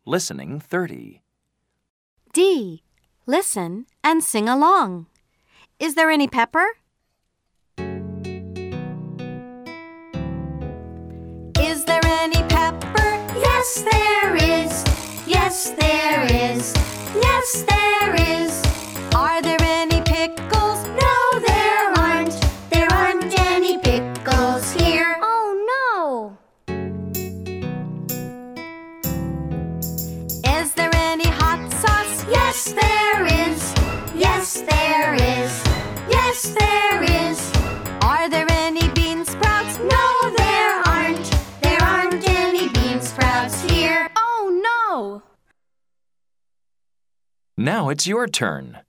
Listening 30. D. Listen and sing along. Is there any pepper? Is there any pepper? Yes, there is. Yes, there is. Yes, there is. Are there any pickles? No, there aren't. There aren't any pickles here. Oh, no. Is there any hot sauce? Yes, there is. Yes, there is. Yes, there is. Are there any bean sprouts? No, there aren't. There aren't any bean sprouts here. Oh, no. Now it's your turn.